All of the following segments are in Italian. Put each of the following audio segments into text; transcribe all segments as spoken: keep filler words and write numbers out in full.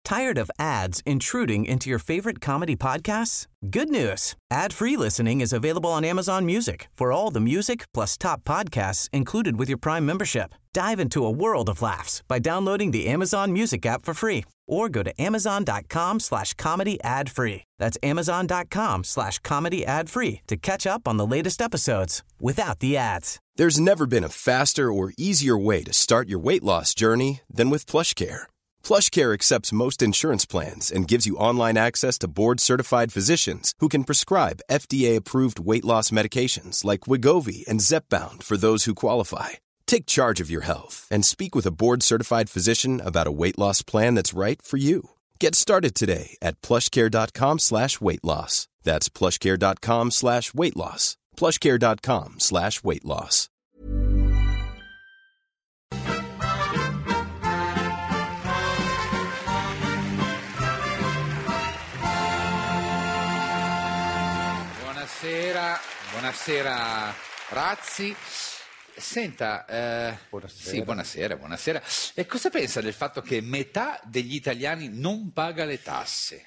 Tired of ads intruding into your favorite comedy podcasts? Good news. Ad-free listening is available on Amazon Music for all the music plus top podcasts included with your Prime membership. Dive into a world of laughs by downloading the Amazon Music app for free or go to amazon.com slash comedy ad free. That's amazon.com slash comedy ad free to catch up on the latest episodes without the ads. There's never been a faster or easier way to start your weight loss journey than with PlushCare. PlushCare accepts most insurance plans and gives you online access to board-certified physicians who can prescribe F D A-approved weight loss medications like Wegovy and Zepbound for those who qualify. Take charge of your health and speak with a board-certified physician about a weight loss plan that's right for you. Get started today at plushcare.com slash weight loss. That's plushcare.com slash weight loss. plushcare.com slash weight loss. Buonasera, buonasera Razzi. Senta, eh, buonasera. Sì, buonasera, buonasera. E cosa pensa del fatto che metà degli italiani non paga le tasse?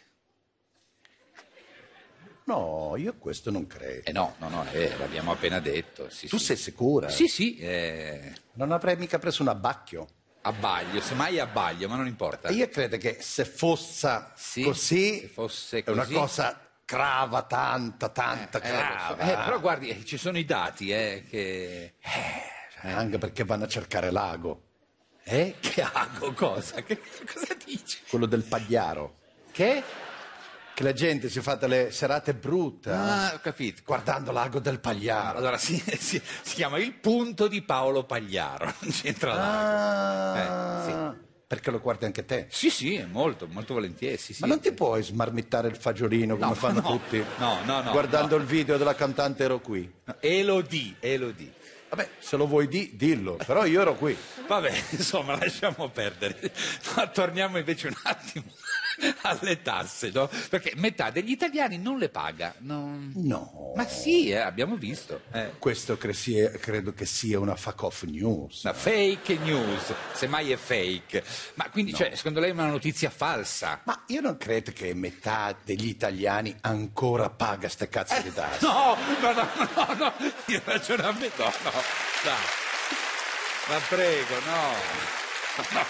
No, io a questo non credo. Eh no, no, no, eh, l'abbiamo appena detto. Sì, Tu sì. sei sicura? Sì, sì, eh, Non avrei mica preso un abbacchio. abbaglio, semmai abbaglio, ma non importa. E io credo che se fosse Sì, così, se fosse è una così. cosa grava, tanta, tanta Eh, grava. eh, però guardi, eh, ci sono i dati, eh, che... Eh, anche perché vanno a cercare l'ago, Eh? Che ago, cosa? Che, cosa dici? quello del Pagliaro. Che? Che la gente si fa delle serate brutte Ah, eh, ho capito. guardando l'ago del Pagliaro. Allora, si, si- si chiama Il punto di Paolo Pagliaro, non c'entra l'ago. Ah, perché lo guardi anche te. Sì, sì, è molto, molto volentieri, sì, sì. Ma non ti puoi smarmittare il fagiolino come No, fanno no, tutti? no, no, no, Guardando no. il video della cantante Ero qui. No, Elodie, Elodie. Vabbè, se lo vuoi di, dillo, però io ero qui. Vabbè, insomma, lasciamo perdere. Ma torniamo invece un attimo alle tasse, no? Perché metà degli italiani non le paga. non- No. Ma sì, eh, abbiamo visto. Eh. Questo cre- sia- credo che sia una fuck off news. Una fake news, semmai è fake. Ma quindi, cioè, secondo lei è una notizia falsa? Ma io non credo che metà degli italiani ancora paga ste cazzo di tasse. No, no, no, no, no, il ragionamento, no, no, dai. La prego, no. no.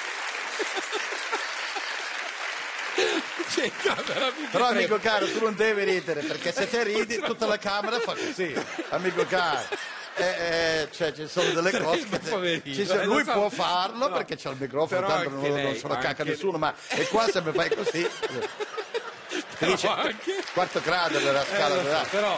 C'è in camera, mi Però prego. amico caro, tu non devi ridere, perché se te ridi tutta la camera fa così. Amico caro. Eh, eh, cioè ci sono delle Tremo, cose che poverino, ci sono- eh, lui lo so. può farlo No. perché c'ha il microfono, Però tanto anche non, lei, non se lo cacca anche- nessuno, ma e qua se mi fai così ti dice anche- quarto grado della Eh, scala lo so, della- però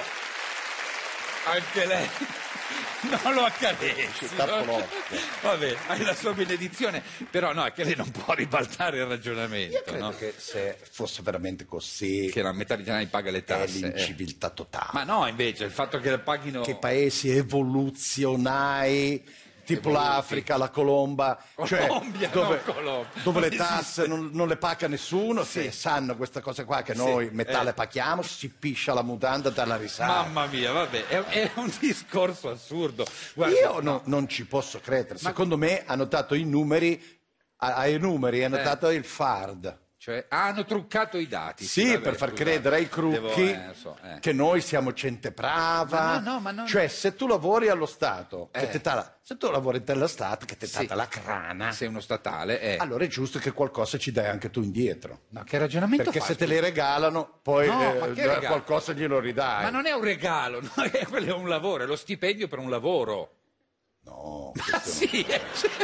anche lei non lo accarezzi, Ci tappo no? l'occhio. Vabbè, hai la sua benedizione, però no, è che lei non può ribaltare il Io ragionamento, credo no? che se fosse veramente così Che la metà degli italiani paga le è tasse, eh. l'inciviltà totale. Ma no, invece, il fatto che paghino... Che paesi evoluzionai tipo Evoluti. l'Africa, la Colomba, cioè Colombia, dove, no, Colombia. dove Non le tasse non, non le paga nessuno, se sanno questa cosa qua che noi metà eh. le paghiamo, si piscia la mutanda dalla risata. Mamma mia, vabbè, è, è un discorso assurdo. Guarda, Io no- non ci posso credere, secondo me hanno dato i numeri, a- ai numeri hanno Eh. dato il F A R D. Cioè, hanno truccato i dati. Sì, vabbè, per far scusate. credere ai Devo- crucchi eh, so, eh. che noi siamo gente brava. Ma no, no, ma no, cioè, no. se tu lavori allo Stato, che Eh. te tà- se tu lavori nello Stato, che ti è Sì. data la crana, Sei uno statale, eh. allora è giusto che qualcosa ci dai anche tu indietro. Ma che ragionamento Perché fa? se te le regalano, poi No, eh, ma che regalo? qualcosa glielo ridai. Ma non è un regalo, no, è, quello è un lavoro, è lo stipendio per un lavoro. No, Ma questo- sì, eh.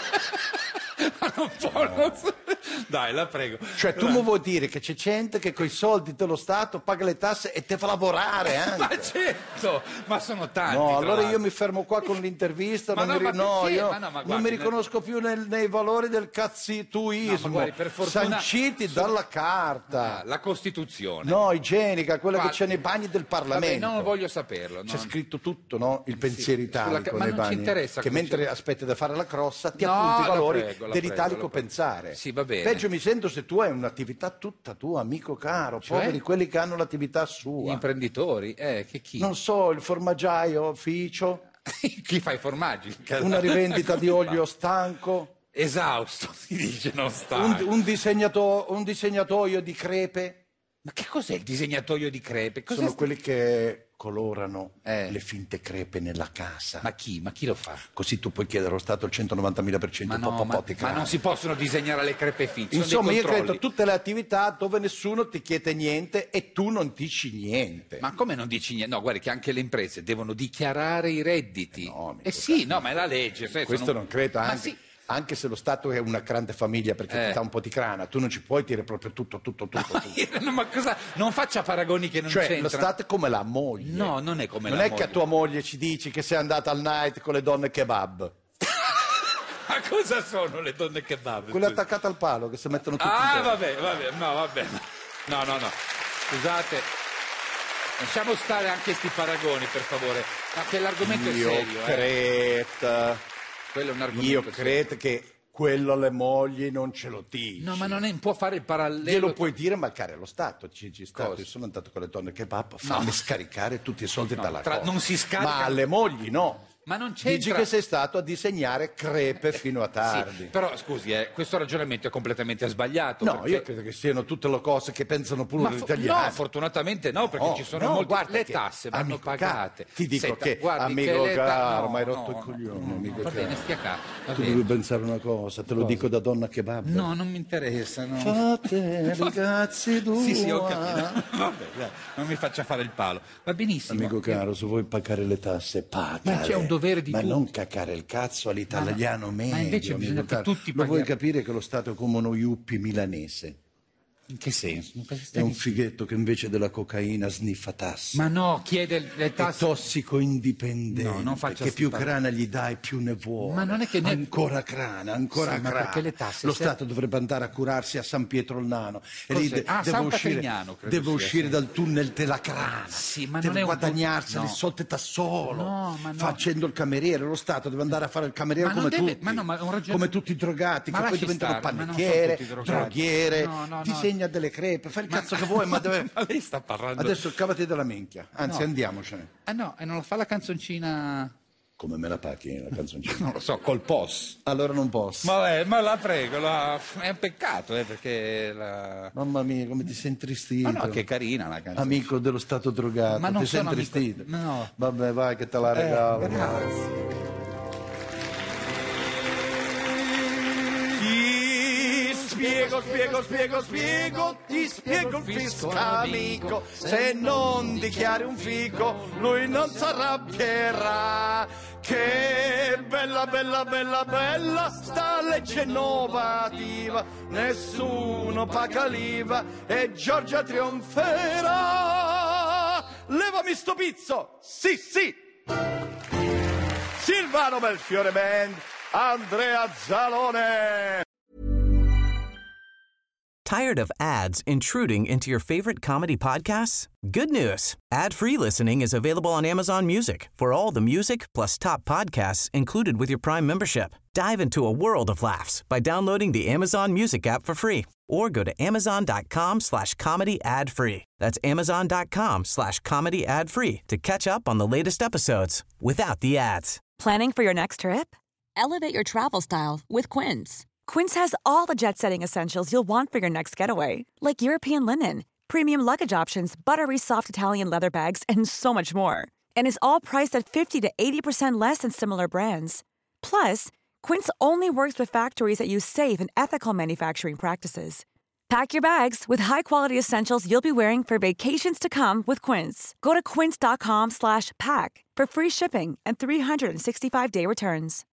Ma non può, non so. Dai, la prego. Cioè, tu mi vuoi dire che c'è gente che con i soldi dello Stato paga le tasse e te fa lavorare Ma anche? certo, ma sono tanti. No, tra allora io l'altro. mi fermo qua con l'intervista, Ma non, no, mi, ri- ma no, perché? io Ma no, ma non guardi, mi riconosco più nel- nei valori del No, cazzituismo, ma guardi, per fortuna- sanciti dalla carta. Ah, la Costituzione. No, igienica, quella Guarda- che c'è nei bagni del Vabbè, Parlamento. non voglio saperlo. C'è no. scritto tutto, no? Il pensiero sulla italico ca- ma nei non ci bagni. interessa Che come mentre c'è- aspetti da fare la crossa ti No, appunti i la valori prego, la dell'italico prego, la prego. pensare. Sì, va bene. Peggio mi sento se tu hai un'attività tutta tua, amico caro, Cioè? poveri quelli che hanno l'attività Gli sua. imprenditori, eh, che chi? Non so, il formaggiaio, Ficio, Chi fa i formaggi? una rivendita di olio stanco. Esausto, si dice, non sta. Un, un, disegnato, un disegnatoio di crepe. Ma che cos'è il disegnatoio di crepe? Cos'è Sono sta- quelli che colorano Eh. le finte crepe nella casa. Ma chi? Ma chi lo fa? Così tu puoi chiedere allo Stato il centonovantamila per cento. Ma, no, ma, ma non si possono disegnare le crepe finte. sono Insomma, dei io controlli. credo tutte le attività dove nessuno ti chiede niente e tu non dici niente. Ma come non dici niente? No, guarda che anche le imprese devono dichiarare i redditi. Eh no, amico eh sì, caro. no, ma è la legge. sai, Questo sono- non credo, Ma anche, sì. anche se lo Stato è una grande famiglia perché Eh. ti dà un po' di crana, tu non ci puoi dire proprio tutto, tutto, tutto. Ma, tutto. io- no, ma cosa? Non faccia paragoni che non Cioè, c'entrano. lo Stato è come la moglie. No, non è come non la è che moglie. a tua moglie ci dici che sei andata al night con le donne kebab. Ma cosa sono le donne kebab? Quelle scusi? attaccate al palo che si mettono tutti Ah, insieme. vabbè, vabbè, no, vabbè. No, no, no. Scusate. Lasciamo stare anche sti paragoni, per favore. Ma che l'argomento Io è serio, eh. credo, Quello è un argomento io serio. credo che quello alle mogli non ce lo dici. No, ma non è, può fare il parallelo. Glielo puoi dire, ma caro lo Stato, ci, ci sta. Cosa? Io sono andato con le donne kebab, fammi scaricare tutti i soldi No, dalla tra- cosa. non si scarica- Ma alle mogli no. Ma non c'entra. Dici che sei stato a disegnare crepe fino a Sì, tardi. però scusi, eh, questo ragionamento è completamente sbagliato. No, perché- io credo che siano tutte le cose che pensano pure Ma gli fo- italiani. no, fortunatamente no, perché No, ci sono no, molte guarda le che- tasse vanno amico pagate. caro, ti dico Senta, che, guardi amico le ta- caro, no, mi hai rotto no, il coglione, no, amico va bene, caro. stia calmo, va Tu bene. devi pensare una cosa, te lo dico da donna kebab. No, non mi interessa, no. Fate ragazzi due. Sì, sì, ho capito. Vabbè, dai, non mi faccia fare il palo. Va benissimo. Amico caro, se vuoi pagare le tasse, pagale. Ma c'è un dovere di Ma tutti. non cacare il cazzo all'italiano Ma no, medio. ma invece amico bisogna che caro. tutti Lo vuoi paghiamo. capire che lo Stato è come uno yuppie milanese? In che senso? Cosa È stai un dicendo? fighetto che invece della cocaina sniffa tasse. Ma no, chiede le È tasse. tossico indipendente. No, non faccia che più sti crana gli dai, più ne vuole. Ma non è che ne- Ancora crana, ancora Sì, ma crana. perché le tasse Lo se- Stato dovrebbe andare a curarsi a San Pietro il Nano. E lì Cos'è? de- Ah, deve San uscire, Patrignano, credo deve sia, uscire sì. dal tunnel della crana. Sì, ma deve non è un- guadagnarsi no. i soldi da solo. No, ma no. Facendo il cameriere. Lo Stato deve andare a fare il cameriere Ma non come deve- tutti. ma no, ma è un ragione- Come tutti i drogati, Ma che poi lasci diventano stare, ma non panettiere, sono tutti drogati. droghiere, No, no, no. disegna delle crepe, fai il cazzo che vuoi, ma deve... Ma lei sta parlando. Adesso cavati dalla minchia, anzi No. andiamocene. Ah no, e non lo fa la canzoncina. Come me la pacchi la canzoncina? Non lo so, col post. Allora non posso. Ma, eh, ma la prego, la- è un peccato, eh, perché la... Mamma mia, come ti sei intristito. Ma no, che carina la canzone. Amico dello Stato drogato, Ma non ti sei sono amico- intristito. no. Vabbè, vai che te la regalo. Eh, grazie. Ti spiego, spiego, spiego, spiego, ti spiego il fisco amico. Se non dichiari un fico, lui non si arrabbierà. Che bella, bella, bella, bella, sta legge innovativa. Nessuno paga l'I V A e Giorgia trionferà. Levami sto pizzo, sì, sì. Silvano Belfiore Band, Andrea Zalone. Tired of ads intruding into your favorite comedy podcasts? Good news. Ad-free listening is available on Amazon Music for all the music plus top podcasts included with your Prime membership. Dive into a world of laughs by downloading the Amazon Music app for free or go to amazon.com slash comedy ad free. That's amazon.com slash comedy ad free to catch up on the latest episodes without the ads. Planning for your next trip? Elevate your travel style with Quince. Quince has all the jet-setting essentials you'll want for your next getaway, like European linen, premium luggage options, buttery soft Italian leather bags, and so much more. And is all priced at fifty to eighty percent less than similar brands. Plus, Quince only works with factories that use safe and ethical manufacturing practices. Pack your bags with high-quality essentials you'll be wearing for vacations to come with Quince. Go to quince.com slash pack for free shipping and three sixty-five day returns.